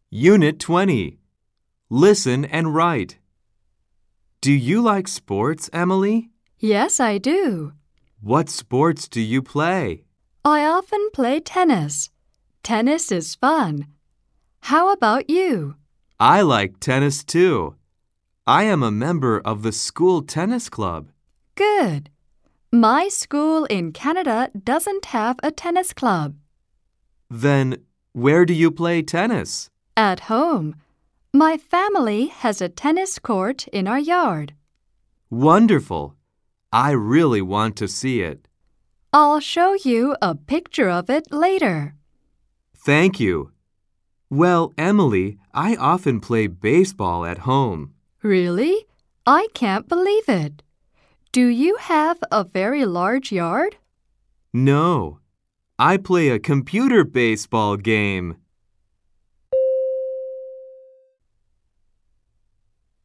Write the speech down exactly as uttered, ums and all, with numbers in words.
Unit twenty. Listen and write. Do you like sports, Emily? Yes, I do. What sports do you play? I often play tennis. Tennis is fun. How about you? I like tennis too. I am a member of the school tennis club. Good. My school in Canada doesn't have a tennis club. Then, where do you play tennis? At home. My family has a tennis court in our yard. Wonderful. I really want to see it. I'll show you a picture of it later. Thank you. Well, Emily, I often play baseball at home. Really? I can't believe it. Do you have a very large yard? No. I play a computer baseball game.